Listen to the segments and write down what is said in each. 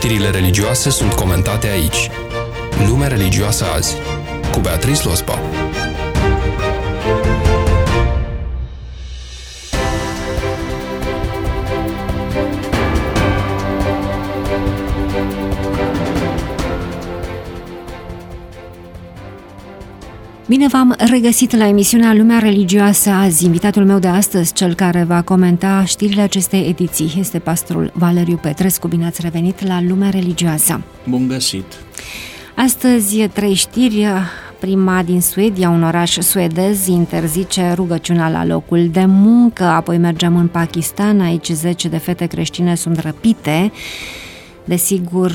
Știrile religioase sunt comentate aici. Lumea religioasă azi, cu Beatrice Lospa. Bine v-am regăsit la emisiunea Lumea religioasă azi. Invitatul meu de astăzi, cel care va comenta știrile acestei ediții, este pastorul Valeriu Petrescu. Bine ați revenit la Lumea religioasă. Bun găsit! Astăzi 3 știri. Prima din Suedia, un oraș suedez interzice rugăciunea la locul de muncă. Apoi mergem în Pakistan, aici 10 de fete creștine sunt răpite. Desigur,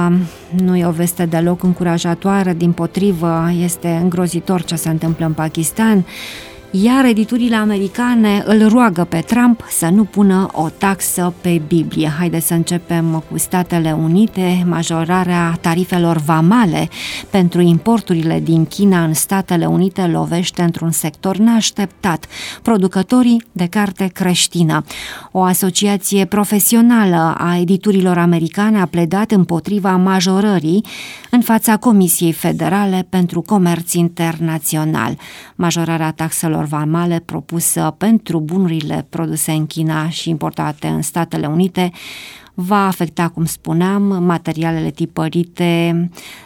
nu e o veste deloc încurajatoare, dimpotrivă, este îngrozitor ce se întâmplă în Pakistan, iar editurile americane îl roagă pe Trump să nu pună o taxă pe Biblie. Haideți să începem cu Statele Unite. Majorarea tarifelor vamale pentru importurile din China în Statele Unite lovește într-un sector neașteptat: producătorii de carte creștină. O asociație profesională a editurilor americane a pledat împotriva majorării în fața Comisiei Federale pentru Comerț Internațional. Majorarea taxelor vamale propusă pentru bunurile produse în China și importate în Statele Unite va afecta, cum spuneam, materialele tipărite,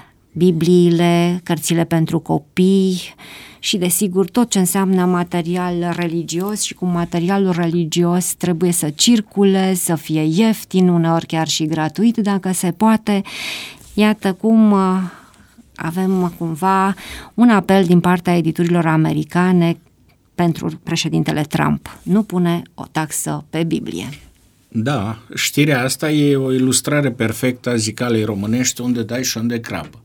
Bibliile, cărțile pentru copii și, desigur, tot ce înseamnă material religios. Și cum materialul religios trebuie să circule, să fie ieftin, uneori chiar și gratuit, dacă se poate. Iată cum avem cumva un apel din partea editurilor americane pentru președintele Trump: nu pune o taxă pe Biblie. Da, știrea asta e o ilustrare perfectă a zicalei românești: unde dai și unde crapă.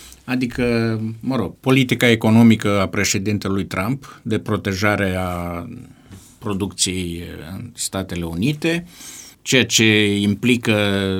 Adică, politica economică a președintelui Trump de protejare a producției în Statele Unite, ceea ce implică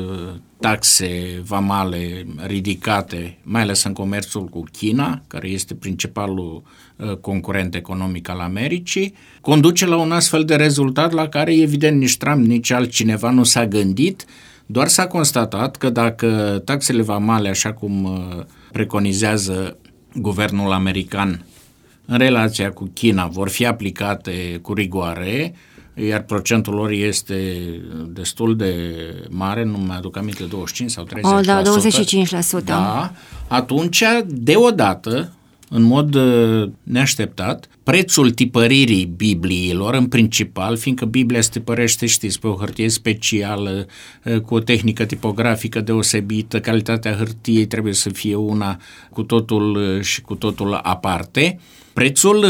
taxe vamale ridicate, mai ales în comerțul cu China, care este principalul concurent economic al Americii, conduce la un astfel de rezultat la care, evident, nici Trump, nici altcineva nu s-a gândit, doar s-a constatat că dacă taxele vamale, așa cum preconizează guvernul american în relația cu China, vor fi aplicate cu rigoare, iar procentul lor este destul de mare, nu mai aduc aminte, 25 sau 30%. Da, 25%. Da, atunci, deodată, în mod neașteptat, prețul tipăririi Bibliilor, în principal, fiindcă Biblia se tipărește, știți, pe o hârtie specială, cu o tehnică tipografică deosebită, calitatea hârtiei trebuie să fie una cu totul și cu totul aparte, prețul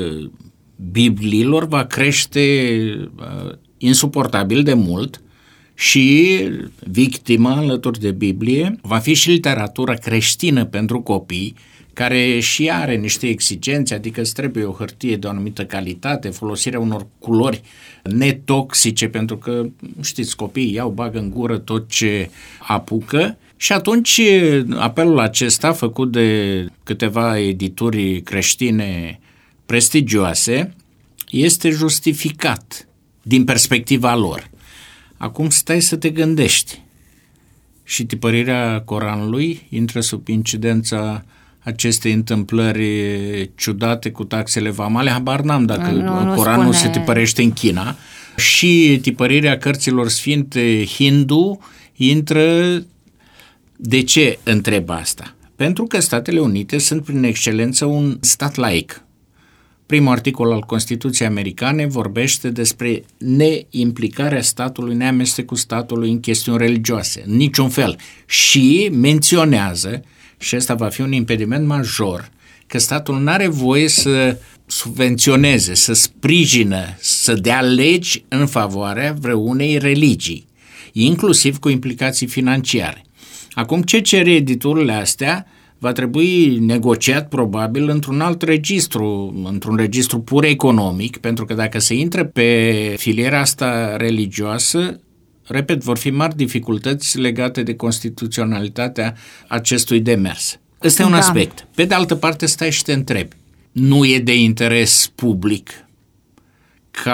Bibliilor va crește insuportabil de mult și victima alături de Biblie va fi și literatura creștină pentru copii, care și are niște exigențe, adică îți trebuie o hârtie de o anumită calitate, folosirea unor culori netoxice, pentru că, știți, copiii iau, bagă în gură tot ce apucă. Și atunci apelul acesta, făcut de câteva edituri creștine prestigioase, este justificat din perspectiva lor. Acum stai să te gândești. Și tipărirea Coranului intră sub incidența acestei întâmplări ciudate cu taxele vamale. Habar n-am dacă Coranul se tipărește în China. Și tipărirea cărților sfinte hindu intră. De ce întreb asta? Pentru că Statele Unite sunt prin excelență un stat laic. Primul articol al Constituției americane vorbește despre neimplicarea statului, neamestecul statului în chestiuni religioase, în niciun fel. Și menționează, și ăsta va fi un impediment major, că statul nu are voie să subvenționeze, să sprijină, să dea legi în favoarea vreunei religii, inclusiv cu implicații financiare. Acum, ce cere editurile astea va trebui negociat probabil într-un alt registru, într-un registru pur economic, pentru că dacă se intră pe filiera asta religioasă, repet, vor fi mari dificultăți legate de constituționalitatea acestui demers. Ăsta e un aspect. Pe de altă parte, stai și te întrebi: nu e de interes public ca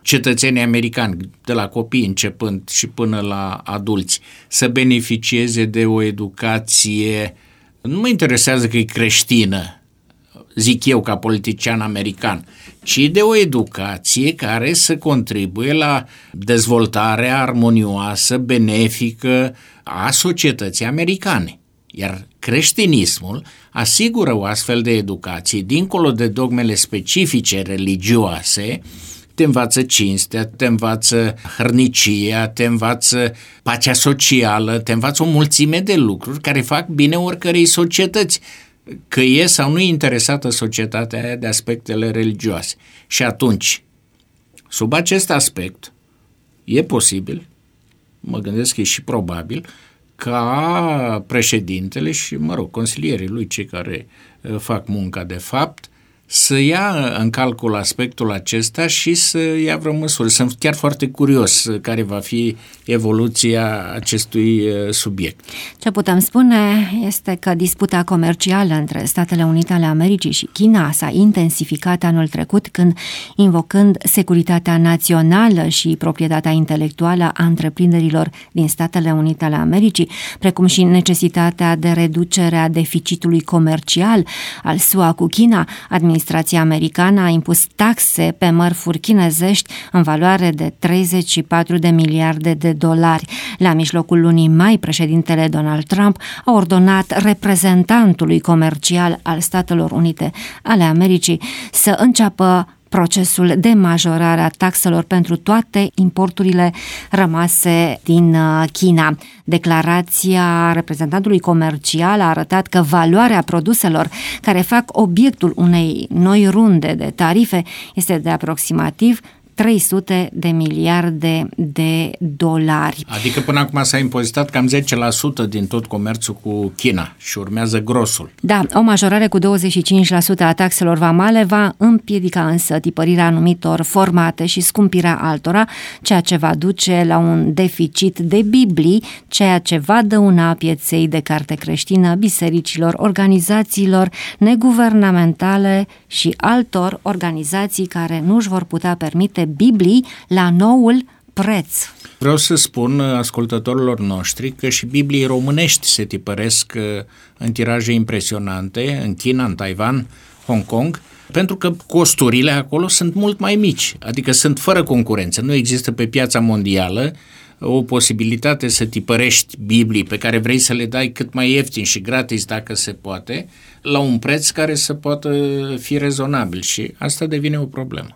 cetățenii americani, de la copii începând și până la adulți, să beneficieze de o educație, nu mă interesează că e creștină, zic eu ca politician american, ci de o educație care să contribuie la dezvoltarea armonioasă, benefică a societății americane. Iar creștinismul asigură o astfel de educație, dincolo de dogmele specifice religioase, te învață cinstea, te învață hărnicia, te învață pacea socială, te învață o mulțime de lucruri care fac bine oricărei societăți, că e sau nu e interesată societatea aia de aspectele religioase. Și atunci, sub acest aspect, e posibil, mă gândesc că e și probabil, ca președintele și, consilierii lui, cei care fac munca de fapt, să ia în calcul aspectul acesta și să ia vreo măsură. Sunt chiar foarte curios care va fi evoluția acestui subiect. Ce putem spune este că disputa comercială între Statele Unite ale Americii și China s-a intensificat anul trecut când, invocând securitatea națională și proprietatea intelectuală a întreprinderilor din Statele Unite ale Americii, precum și necesitatea de reducere a deficitului comercial al SUA cu China, administrația americană a impus taxe pe mărfuri chinezești în valoare de 34 de miliarde de dolari. La mijlocul lunii mai, președintele Donald Trump a ordonat reprezentantului comercial al Statelor Unite ale Americii să înceapă procesul de majorare a taxelor pentru toate importurile rămase din China. Declarația reprezentantului comercial a arătat că valoarea produselor care fac obiectul unei noi runde de tarife este de aproximativ 300 de miliarde de dolari. Adică până acum s-a impozitat cam 10% din tot comerțul cu China și urmează grosul. Da, o majorare cu 25% a taxelor vamale va împiedica însă tipărirea anumitor formate și scumpirea altora, ceea ce va duce la un deficit de Biblii, ceea ce va dăuna pieței de carte creștină, bisericilor, organizațiilor neguvernamentale și altor organizații care nu își vor putea permite Biblii la noul preț. Vreau să spun ascultătorilor noștri că și Biblii românești se tipăresc în tiraje impresionante în China, în Taiwan, Hong Kong, pentru că costurile acolo sunt mult mai mici, adică sunt fără concurență. Nu există pe piața mondială o posibilitate să tipărești Biblii pe care vrei să le dai cât mai ieftin și gratis dacă se poate, la un preț care să poată fi rezonabil și asta devine o problemă.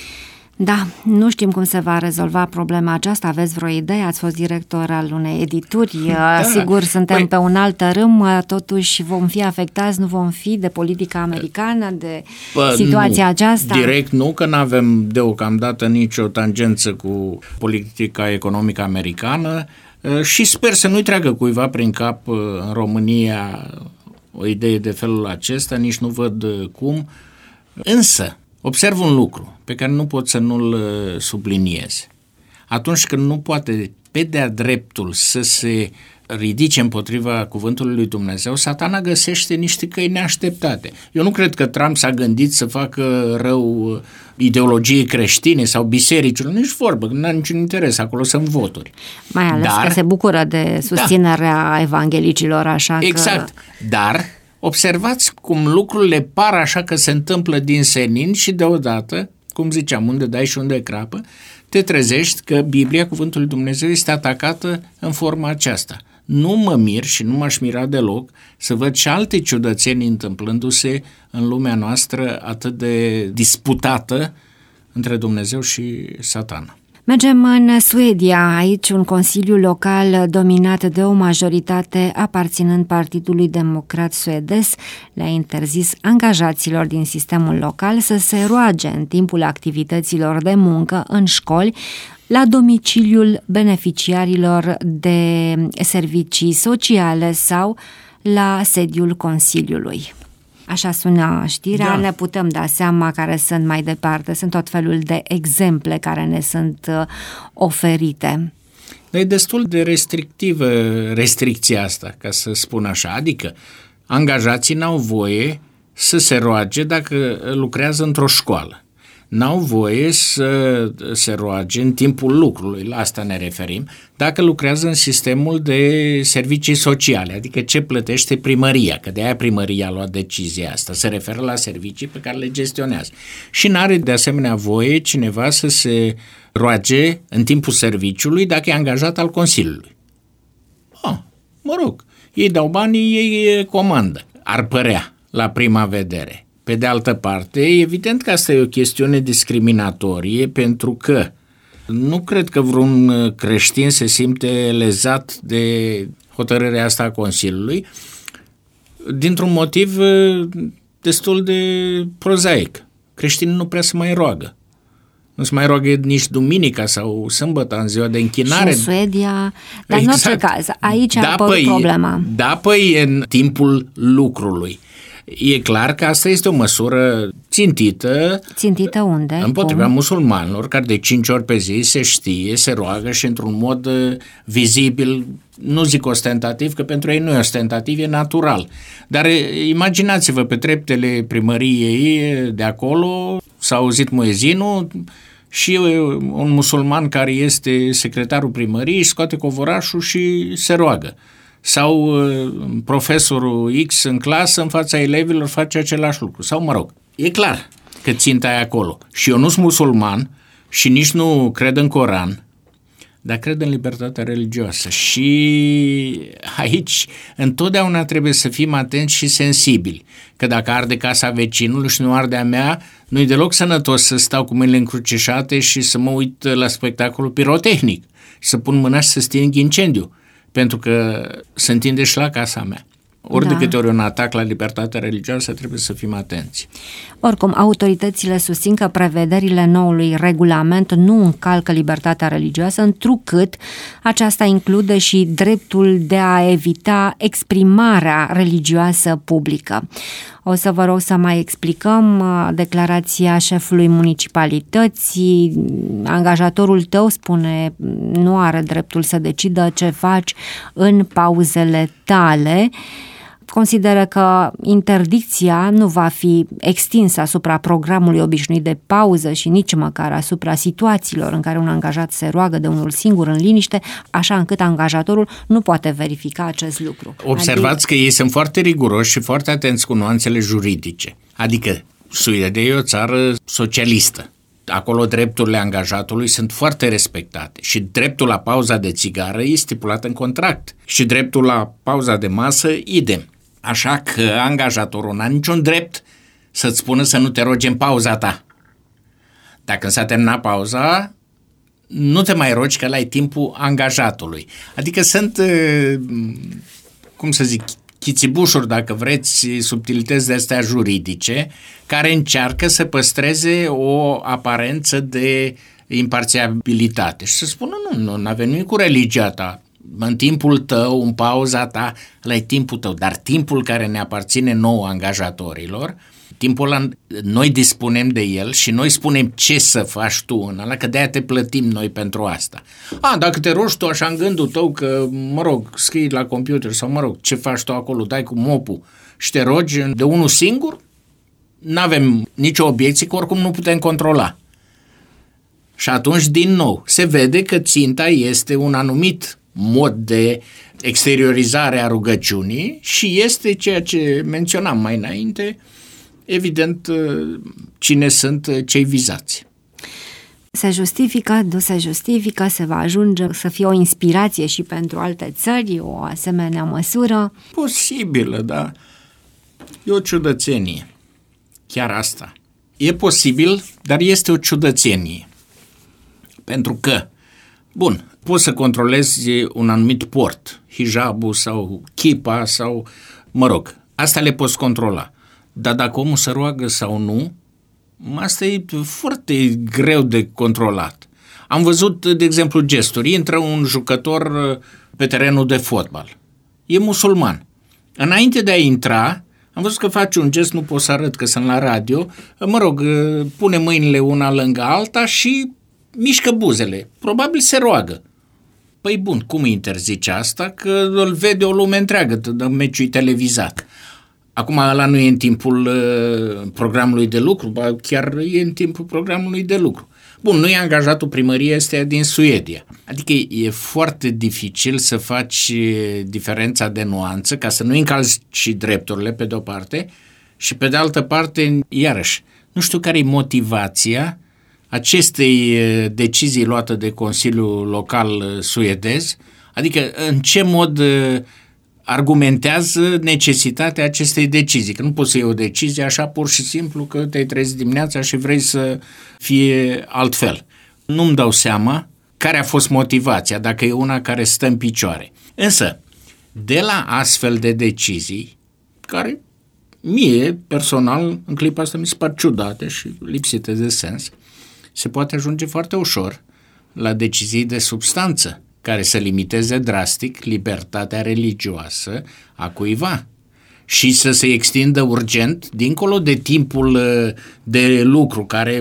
Da, nu știm cum se va rezolva problema aceasta. Aveți vreo idee? Ați fost director al unei edituri. Da, sigur, suntem pe un alt tărâm, totuși vom fi afectați, nu vom fi de politica americană, de situația aceasta? Direct nu, că nu avem deocamdată nicio tangență cu politica economică americană și sper să nu-i treacă cuiva prin cap în România o idee de felul acesta, nici nu văd cum. Însă, observ un lucru pe care nu pot să nu-l subliniez. Atunci când nu poate pe de-a dreptul să se ridice împotriva cuvântului lui Dumnezeu, Satana găsește niște căi neașteptate. Eu nu cred că Trump s-a gândit să facă rău ideologiei creștine sau bisericilor, nici vorbă, nu are niciun interes, acolo sunt voturi. Mai ales că se bucură de susținerea evanghelicilor, așa exact. Dar observați cum lucrurile par așa că se întâmplă din senin și deodată, cum ziceam, unde dai și unde crapă, te trezești că Biblia, cuvântul lui Dumnezeu, este atacată în forma aceasta. Nu mă mir și nu m-aș mira deloc să văd și alte ciudățenii întâmplându-se în lumea noastră atât de disputată între Dumnezeu și Satana. Mergem în Suedia. Aici un consiliu local dominat de o majoritate aparținând Partidului Democrat suedez le-a interzis angajaților din sistemul local să se roage în timpul activităților de muncă în școli la domiciliul beneficiarilor de servicii sociale sau la sediul Consiliului. Așa sună știrea, da. Ne putem da seama care sunt mai departe, sunt tot felul de exemple care ne sunt oferite. E destul de restrictivă restricția asta, ca să spun așa, adică angajații n-au voie să se roage dacă lucrează într-o școală. n-au voie să se roage în timpul lucrului, la asta ne referim, dacă lucrează în sistemul de servicii sociale, adică ce plătește primăria, că de-aia primăria a luat decizia asta, se referă la servicii pe care le gestionează. Și n-are de asemenea voie cineva să se roage în timpul serviciului dacă e angajat al Consiliului. Mă rog, ei dau banii, ei comandă, ar părea la prima vedere. Pe de altă parte, evident că asta e o chestiune discriminatorie, pentru că nu cred că vreun creștin se simte lezat de hotărârea asta a Consiliului, dintr-un motiv destul de prozaic. Creștinii nu prea se mai roagă. Nu se mai roagă nici duminica sau sâmbătă în ziua de închinare. Și în Suedia, dar în orice caz, aici a apărut problema. Da, păi în timpul lucrului. E clar că asta este o măsură țintită. Țintită unde? Împotriva musulmanilor, care de 5 ori pe zi se știe, se roagă și într-un mod vizibil, nu zic ostentativ, că pentru ei nu e ostentativ, e natural. Dar imaginați-vă, pe treptele primăriei de acolo s-a auzit muezinul și un musulman care este secretarul primăriei își scoate covorașul și se roagă. Sau profesorul X în clasă în fața elevilor face același lucru. Sau mă rog, e clar că ținta e acolo. Și eu nu sunt musulman și nici nu cred în Coran, dar cred în libertatea religioasă. Și aici întotdeauna trebuie să fim atenți și sensibili. Că dacă arde casa vecinului și nu arde a mea, nu-i deloc sănătos să stau cu mâinile încrucișate și să mă uit la spectacolul pirotehnic și să pun mâna și să sting incendiu, pentru că se întinde și la casa mea. Ori de câte ori un atac la libertatea religioasă, trebuie să fim atenți. Oricum, autoritățile susțin că prevederile noului regulament nu încalcă libertatea religioasă, întrucât aceasta include și dreptul de a evita exprimarea religioasă publică. O să vă rog să mai explicăm declarația șefului municipalității. Angajatorul tău, spune, nu are dreptul să decidă ce faci în pauzele tale. Consideră că interdicția nu va fi extinsă asupra programului obișnuit de pauză și nici măcar asupra situațiilor în care un angajat se roagă de unul singur în liniște, așa încât angajatorul nu poate verifica acest lucru. Observați că ei sunt foarte riguroși și foarte atenți cu nuanțele juridice. Adică Suedia e o țară socialistă. Acolo drepturile angajatului sunt foarte respectate și dreptul la pauza de țigară e stipulat în contract și dreptul la pauza de masă idem. Așa că angajatorul n-a niciun drept să-ți spună să nu te rogi în pauza ta. Dacă s-a terminat pauza, nu te mai rogi, că ăla e timpul angajatului. Adică sunt, chițibușuri, dacă vreți, subtilități de astea juridice, care încearcă să păstreze o aparență de imparțialitate și să spună nu avem nimic cu religia ta. În timpul tău, în pauza ta, ăla e timpul tău, dar timpul care ne aparține nouă angajatorilor, timpul ăla noi dispunem de el și noi spunem ce să faci tu în ăla, că de-aia te plătim noi pentru asta. Dacă te rogi tu așa în gândul tău că, scrii la computer sau, ce faci tu acolo, dai cu mopul și te rogi de unul singur, n-avem nicio obiecție, că oricum nu putem controla. Și atunci, din nou, se vede că ținta este un anumit mod de exteriorizare a rugăciunii și este ceea ce menționam mai înainte, evident, cine sunt cei vizați. Se justifică, se va ajunge să fie o inspirație și pentru alte țări, o asemenea măsură? Posibilă, da. E o ciudățenie. Chiar asta. E posibil, dar este o ciudățenie. Pentru că, poți să controlezi un anumit port, hijabul sau chipa sau, asta le poți controla. Dar dacă omul se roagă sau nu, asta e foarte greu de controlat. Am văzut, de exemplu, gesturi. Intră un jucător pe terenul de fotbal. E musulman. Înainte de a intra, am văzut că face un gest, nu pot să arăt că sunt la radio, pune mâinile una lângă alta și mișcă buzele. Probabil se roagă. Păi cum interzice asta? Că îl vede o lume întreagă, meciul televizat. Acum ăla nu e în timpul programului de lucru, ba chiar e în timpul programului de lucru. Bun, nu e angajatul primăriei, este din Suedia. Adică e foarte dificil să faci diferența de nuanță ca să nu încalci și drepturile pe de-o parte și pe de altă parte, iarăși, nu știu care e motivația acestei decizii luate de Consiliul Local suedez, adică în ce mod argumentează necesitatea acestei decizii, că nu poți să iei o decizie așa pur și simplu că te-ai trezit dimineața și vrei să fie altfel. Nu-mi dau seama care a fost motivația, dacă e una care stă în picioare. Însă, de la astfel de decizii, care mie, personal, în clipa asta mi se par ciudate și lipsite de sens, se poate ajunge foarte ușor la decizii de substanță, care să limiteze drastic libertatea religioasă a cuiva și să se extindă urgent dincolo de timpul de lucru care,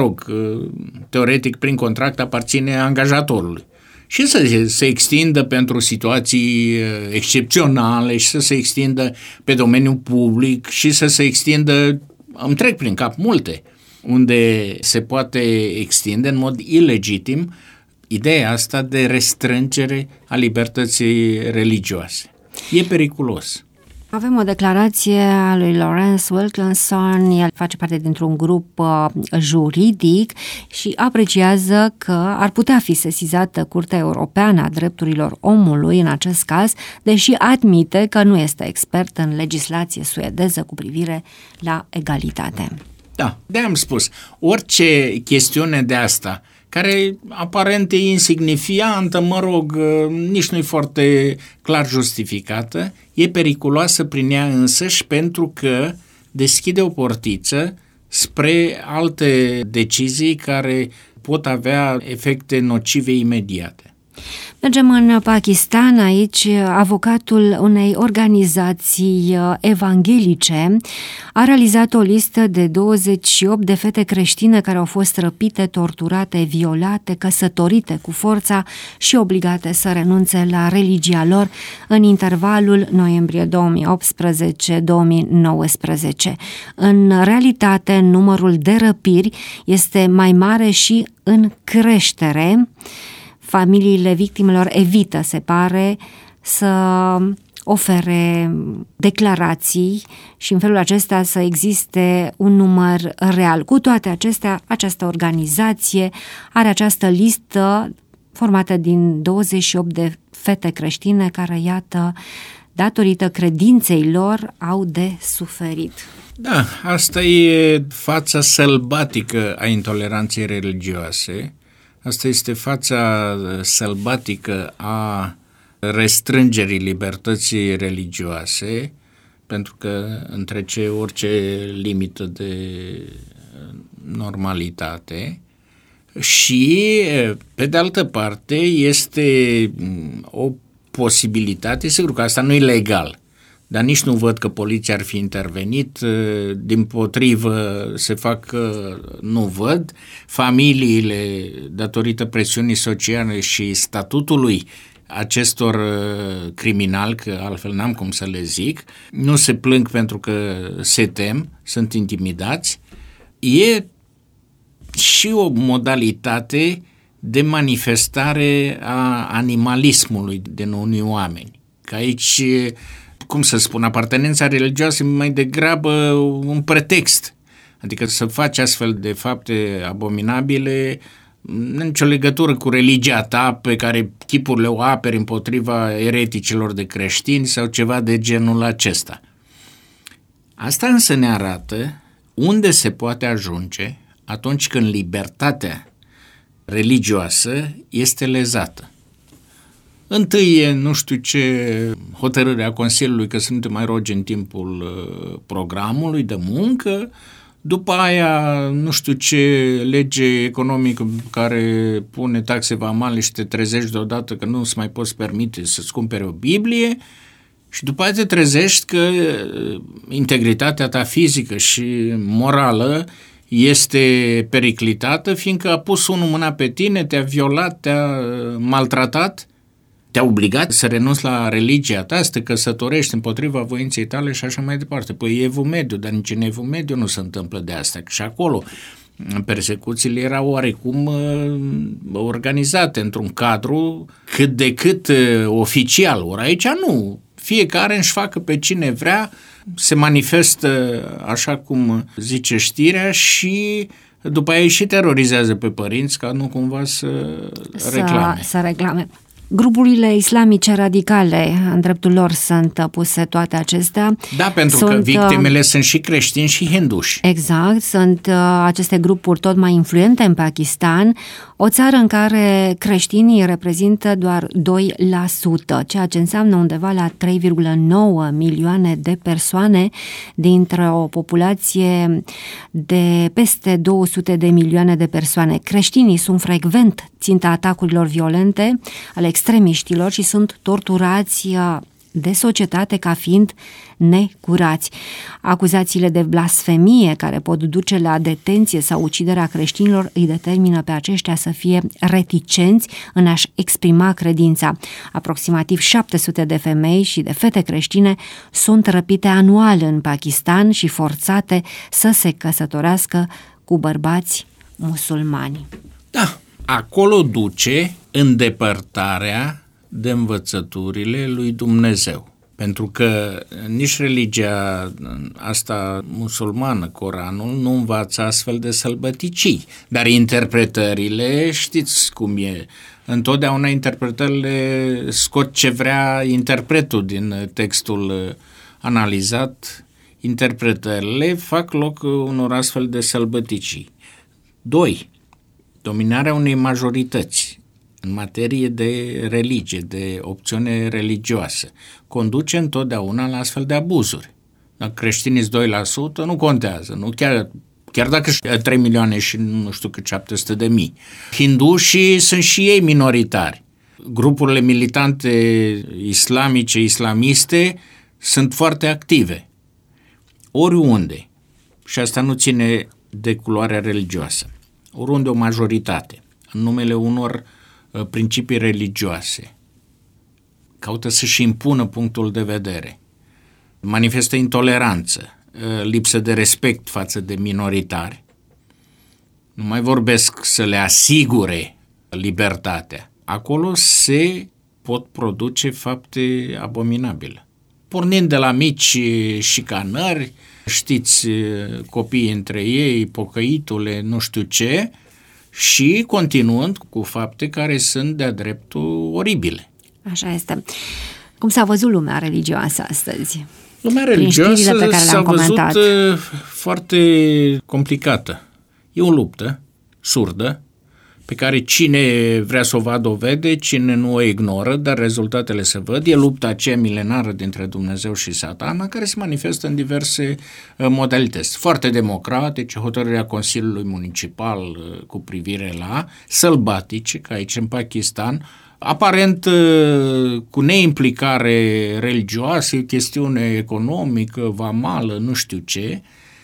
teoretic prin contract aparține angajatorului și să se extindă pentru situații excepționale și să se extindă pe domeniul public și să se extindă, îmi trec prin cap multe, unde se poate extinde în mod ilegitim ideea asta de restrângere a libertății religioase. E periculos. Avem o declarație a lui Lawrence Wilkinson, el face parte dintr-un grup juridic și apreciază că ar putea fi sesizată Curtea Europeană a Drepturilor Omului în acest caz, deși admite că nu este expert în legislație suedeză cu privire la egalitate. Da, de-aia am spus, orice chestiune de asta care aparent e insignifiantă, nici nu e foarte clar justificată, e periculoasă prin ea însăși pentru că deschide o portiță spre alte decizii care pot avea efecte nocive imediate. Mergem în Pakistan, aici avocatul unei organizații evanghelice a realizat o listă de 28 de fete creștine care au fost răpite, torturate, violate, căsătorite cu forța și obligate să renunțe la religia lor în intervalul noiembrie 2018-2019. În realitate, numărul de răpiri este mai mare și în creștere. Familiile victimelor evită, se pare, să ofere declarații și în felul acesta să existe un număr real. Cu toate acestea, această organizație are această listă formată din 28 de fete creștine care, iată, datorită credinței lor, au de suferit. Da, asta e fața sălbatică a intoleranței religioase. Asta este fața sălbatică a restrângerii libertății religioase, pentru că întrece orice limită de normalitate și, pe de altă parte, este o posibilitate, sigur că asta nu e legal, dar nici nu văd că poliția ar fi intervenit, dimpotrivă se fac că nu văd. Familiile, datorită presiunii sociale și statutului acestor criminali, că altfel n-am cum să le zic, nu se plâng pentru că se tem, sunt intimidați. E și o modalitate de manifestare a animalismului din unii oameni, că aici, cum să spun, apartenența religioasă e mai degrabă un pretext. Adică să faci astfel de fapte abominabile, nu are nicio legătură cu religia ta pe care chipurile o aperi împotriva ereticilor de creștini sau ceva de genul acesta. Asta însă ne arată unde se poate ajunge atunci când libertatea religioasă este lezată. Întâi e nu știu ce hotărâre a Consiliului că să nu te mai rogi în timpul programului de muncă, după aia nu știu ce lege economică care pune taxe vamale și te trezești deodată că nu îți mai poți permite să-ți cumperi o Biblie și după aia te trezești că integritatea ta fizică și morală este periclitată, fiindcă a pus unul mâna pe tine, te-a violat, te-a maltratat te-a obligat să renunți la religia ta, să te căsătorești împotriva voinței tale și așa mai departe. Păi e Evul Mediu, dar nici în Evul Mediu nu se întâmplă de asta. Și acolo persecuțiile erau oarecum organizate într-un cadru cât de cât oficial. Ori aici nu. Fiecare își facă pe cine vrea, se manifestă așa cum zice știrea și după aia și terorizează pe părinți ca nu cumva să reclame. Grupurile islamice radicale, în dreptul lor sunt puse toate acestea. Da, pentru că victimele sunt și creștini și hinduși. Exact, sunt aceste grupuri tot mai influente în Pakistan, o țară în care creștinii reprezintă doar 2%, ceea ce înseamnă undeva la 3,9 milioane de persoane dintre o populație de peste 200 de milioane de persoane. Creștinii sunt frecvent ținta atacurilor violente ale extremiștilor și sunt torturați de societate ca fiind necurați. Acuzațiile de blasfemie care pot duce la detenție sau uciderea creștinilor îi determină pe aceștia să fie reticenți în a-și exprima credința. Aproximativ 700 de femei și de fete creștine sunt răpite anual în Pakistan și forțate să se căsătorească cu bărbați musulmani. Da, acolo duce îndepărtarea de învățăturile lui Dumnezeu. Pentru că nici religia asta musulmană, Coranul, nu învață astfel de sălbăticii. Dar interpretările, știți cum e, întotdeauna interpretările scot ce vrea interpretul din textul analizat. Interpretările fac loc unor astfel de sălbăticii. 2. Dominarea unei majorități în materie de religie, de opțiune religioasă, conduce întotdeauna la astfel de abuzuri. Dacă creștinii 2%, nu contează, nu chiar dacă 3 milioane și nu știu cât 700 de mii. Hindușii sunt și ei minoritari. Grupurile militante islamice, islamiste, sunt foarte active. Oriunde, și asta nu ține de culoarea religioasă, oriunde o majoritate, în numele unor principii religioase, caută să-și impună punctul de vedere, manifestă intoleranță, lipsă de respect față de minoritari, nu mai vorbesc să le asigure libertatea, acolo se pot produce fapte abominabile. Pornind de la mici șicanări, știți, copiii între ei, pocăitule, nu știu ce, și continuând cu fapte care sunt de-a dreptul oribile. Așa este. Cum s-a văzut lumea religioasă astăzi? Lumea religioasă s-a văzut foarte complicată. E o luptă surdă pe care cine vrea să o vadă o vede, cine nu o ignoră, dar rezultatele se văd. E lupta aceea milenară dintre Dumnezeu și Satana, care se manifestă în diverse modalități. Foarte democratice, hotărârea Consiliului Municipal cu privire la sălbatice, ca aici în Pakistan, aparent cu neimplicare religioasă, chestiune economică, vamală, nu știu ce,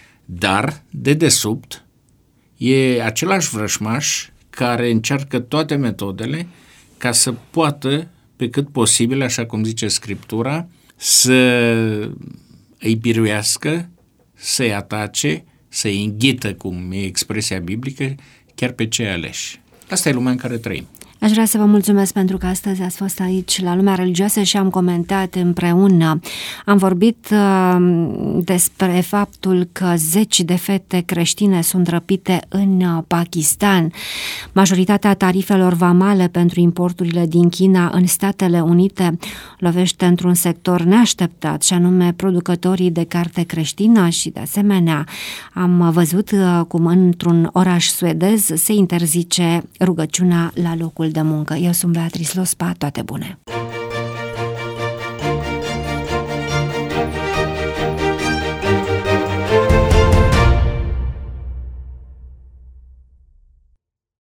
dar de desubt e același vrășmaș care încearcă toate metodele ca să poată, pe cât posibil, așa cum zice Scriptura, să îi biruiască, să-i atace, să-i înghită, cum e expresia biblică, chiar pe cei aleși. Asta e lumea în care trăim. Aș vrea să vă mulțumesc pentru că astăzi ați fost aici la Lumea Religioasă și am comentat împreună. Am vorbit despre faptul că 10 de fete creștine sunt răpite în Pakistan. Majoritatea tarifelor vamale pentru importurile din China în Statele Unite lovește într-un sector neașteptat, și anume producătorii de carte creștină, și de asemenea am văzut cum într-un oraș suedez se interzice rugăciunea la locul de muncă. Eu sunt Beatrice Lospa, toate bune!